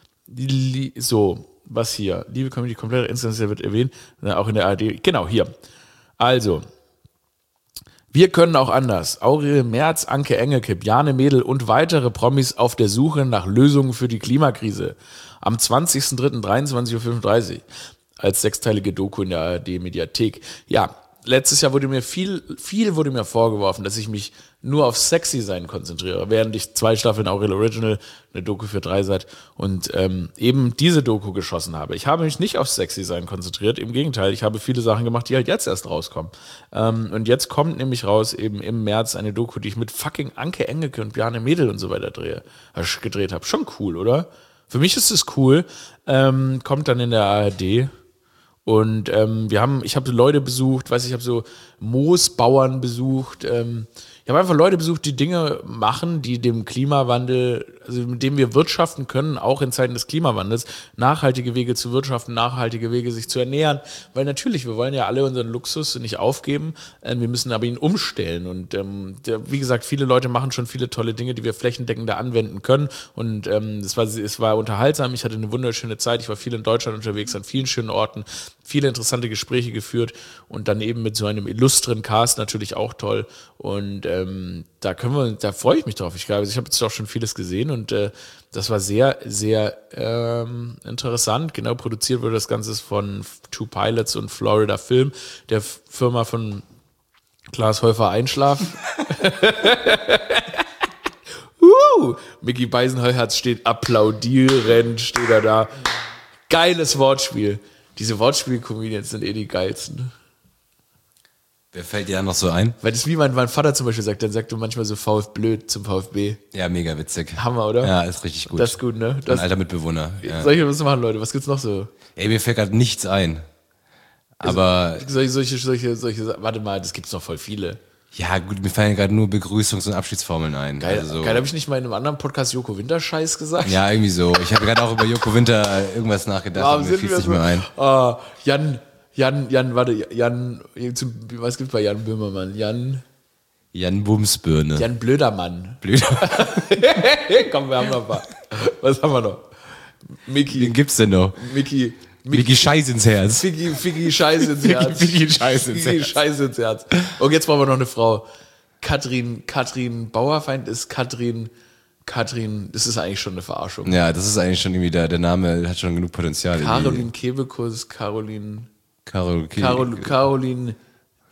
Was hier? Liebe Community, komplette Instanz wird erwähnt, auch in der ARD. Genau, hier. Also, wir können auch anders. Aurel Merz, Anke Engelke, Bjarne Mädel und weitere Promis auf der Suche nach Lösungen für die Klimakrise. Am 20.03.23:35 Uhr als sechsteilige Doku in der ARD-Mediathek. Ja, letztes Jahr wurde mir viel wurde mir vorgeworfen, dass ich mich nur auf Sexy-Sein konzentriere, während ich 2 Staffeln Aurel Original, eine Doku für Dreisat und eben diese Doku geschossen habe. Ich habe mich nicht auf Sexy-Sein konzentriert, im Gegenteil, ich habe viele Sachen gemacht, die halt jetzt erst rauskommen. Und jetzt kommt nämlich raus, eben im März, eine Doku, die ich mit fucking Anke Engelke und Bjarne Mädel und so weiter gedreht habe. Schon cool, oder? Für mich ist es cool. Kommt dann in der ARD. Und ich habe Leute besucht, ich habe so Moosbauern besucht. Ich habe einfach Leute besucht, die Dinge machen, die dem Klimawandel, also mit dem wir wirtschaften können, auch in Zeiten des Klimawandels, nachhaltige Wege zu wirtschaften, nachhaltige Wege sich zu ernähren. Weil natürlich, wir wollen ja alle unseren Luxus nicht aufgeben, wir müssen aber ihn umstellen. Und wie gesagt, viele Leute machen schon viele tolle Dinge, die wir flächendeckender anwenden können. Und es war unterhaltsam, ich hatte eine wunderschöne Zeit, ich war viel in Deutschland unterwegs, an vielen schönen Orten, viele interessante Gespräche geführt und dann eben mit so einem illustren Cast natürlich auch toll. Und da freue ich mich drauf. Ich habe jetzt auch schon vieles gesehen und das war sehr, sehr interessant. Genau, produziert wurde das Ganze von Two Pilots und Florida Film, der Firma von Klaas Häufer Einschlaf. Micky Beisenherz steht applaudierend, steht er da. Geiles Wortspiel. Diese Wortspiel-Comedians sind die geilsten. Wer fällt dir da noch so ein? Weil das ist wie mein Vater zum Beispiel sagt, dann sagt du manchmal so blöd zum VfB. Ja, mega witzig. Hammer, oder? Ja, ist richtig gut. Das ist gut, ne? Ein alter Mitbewohner. Ja. Soll ich was machen, Leute? Was gibt's noch so? Ey, mir fällt gerade nichts ein. Aber... Solche, warte mal, das gibt's noch voll viele. Ja, gut, mir fallen gerade nur Begrüßungs- und Abschiedsformeln ein. Geil, habe ich nicht mal in einem anderen Podcast Joko Winter Scheiß gesagt? Ja, irgendwie so. Ich habe gerade auch über Joko Winter irgendwas nachgedacht, aber mir fiel es nicht mehr ein. Was gibt's bei Jan Böhmermann? Jan Bumsbirne. Jan Blödermann. Komm, wir haben noch ein paar. Was haben wir noch? Micky. Wen gibt's denn noch? Micky Scheiß ins Herz. Figgi Scheiß ins Herz. Figgi Scheiß ins Herz. Und jetzt brauchen wir noch eine Frau. Katrin Bauerfeind ist Katrin, das ist eigentlich schon eine Verarschung. Ja, das ist eigentlich schon irgendwie der Name hat schon genug Potenzial. Caroline Kebekus, Caroline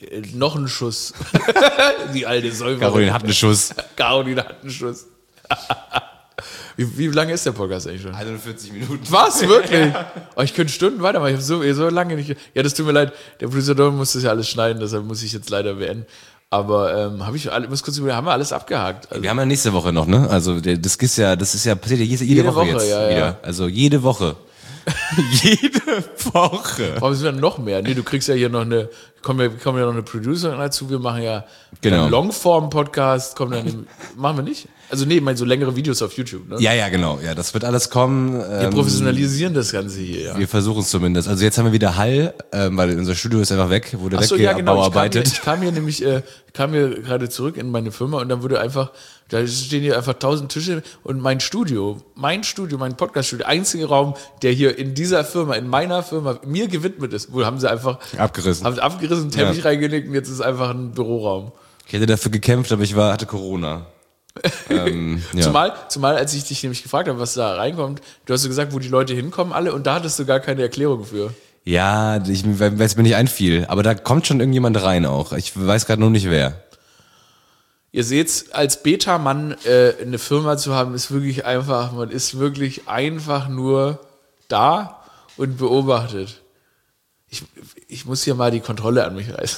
Noch ein Schuss. Die alte Säuferin. Caroline hat einen Schuss. Caroline hat einen Schuss. Wie lange ist der Podcast eigentlich schon? 41 Minuten. Was? Wirklich? Oh, ich könnte Stunden weitermachen. Ich habe so lange nicht. Ja, das tut mir leid. Der Producer Don muss das ja alles schneiden, deshalb muss ich jetzt leider beenden. Aber haben wir alles abgehakt. Also, wir haben ja nächste Woche noch, ne? Also das ist ja passiert ja jede Woche jetzt ja, wieder. Ja. Also jede Woche. Jede Woche. Warum sind wir noch mehr? Nee, du kriegst ja hier noch kommen ja noch eine Producerin dazu. Wir machen ja einen Longform-Podcast. Machen wir nicht? Also nee, ich meine so längere Videos auf YouTube, ne? Ja, genau. Ja, das wird alles kommen. Wir professionalisieren das Ganze hier, ja. Wir versuchen es zumindest. Also jetzt haben wir wieder Hall, weil unser Studio ist einfach weg, wurde weggearbeitet. Ich kam hier gerade zurück in meine Firma und dann da stehen hier einfach 1000 Tische und mein Podcast-Studio, einzige Raum, der hier in dieser Firma, in meiner Firma, mir gewidmet ist. Wohl haben sie einfach abgerissen, Teppich reingelegt und jetzt ist einfach ein Büroraum. Ich hätte dafür gekämpft, aber ich hatte Corona. Ja. Zumal, als ich dich nämlich gefragt habe, was da reinkommt, du hast so gesagt, wo die Leute hinkommen alle und da hattest du gar keine Erklärung für. Ja, weil es mir nicht einfiel, aber da kommt schon irgendjemand rein auch. Ich weiß gerade noch nicht wer. Ihr seht's, als Beta-Mann eine Firma zu haben, ist wirklich einfach, man ist wirklich einfach nur da und beobachtet. Ich muss hier mal die Kontrolle an mich reißen.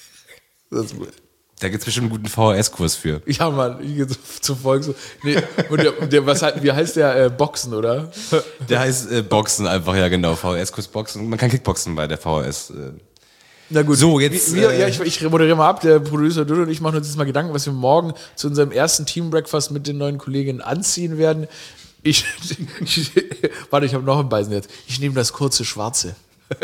Da gibt's bestimmt einen guten VHS-Kurs für. Ja, Mann, ich gehe zur Folge so. Nee, und wie heißt der? Boxen, oder? Der heißt Boxen einfach, ja genau, VHS-Kurs Boxen. Man kann Kickboxen bei der VHS. Na gut, so, jetzt. Ich moderiere mal ab, der Producer Dodo und ich machen uns jetzt mal Gedanken, was wir morgen zu unserem ersten Team-Breakfast mit den neuen Kolleginnen anziehen werden. Warte, ich habe noch einen Beißen jetzt. Ich nehme das kurze Schwarze.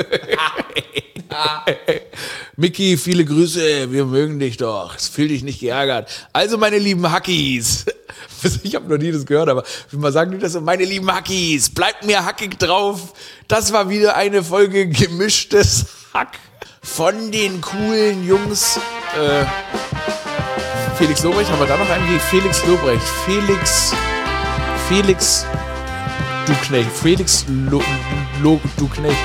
Micky, viele Grüße, wir mögen dich doch. Es fühl dich nicht geärgert. Also, meine lieben Hackies. Ich habe noch nie das gehört, aber man sagen die das so, meine lieben Hackies, bleibt mir hackig drauf. Das war wieder eine Folge gemischtes Hack von den coolen Jungs. Felix Lobrecht, haben wir da noch einen? Felix Lobrecht. Felix Duknecht. Felix Duknecht.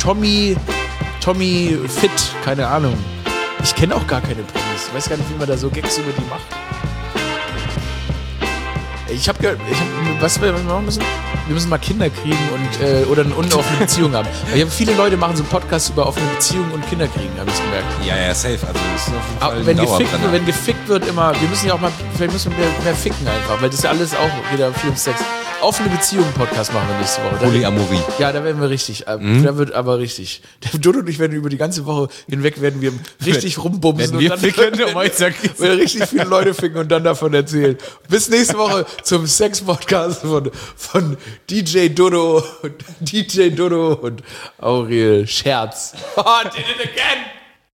Tommy Fit, keine Ahnung. Ich kenne auch gar keine Promis. Ich weiß gar nicht, wie man da so Gags über die macht. Ich habe gehört, was wir machen müssen? Wir müssen mal Kinder kriegen oder eine offene Beziehung haben. Weil viele Leute machen so einen Podcast über offene Beziehungen und Kinder kriegen, habe ich gemerkt. Ja, safe. Also das ist auf jeden Fall wenn gefickt wird immer, wir müssen ja auch mal, vielleicht müssen wir mehr ficken einfach, weil das ist ja alles auch wieder viel um Sex. Offene Beziehungen-Podcast machen wir nächste Woche. Polyamorie. Ja, da werden wir richtig. Da wird aber richtig. Der Dodo und ich werden über die ganze Woche hinweg richtig rumbumsen. Werden wir ficken, um euch sagen, wir richtig viele Leute ficken und dann davon erzählen. Bis nächste Woche zum Sex-Podcast von DJ Dodo und Aurel Scherz. Oh, did it again!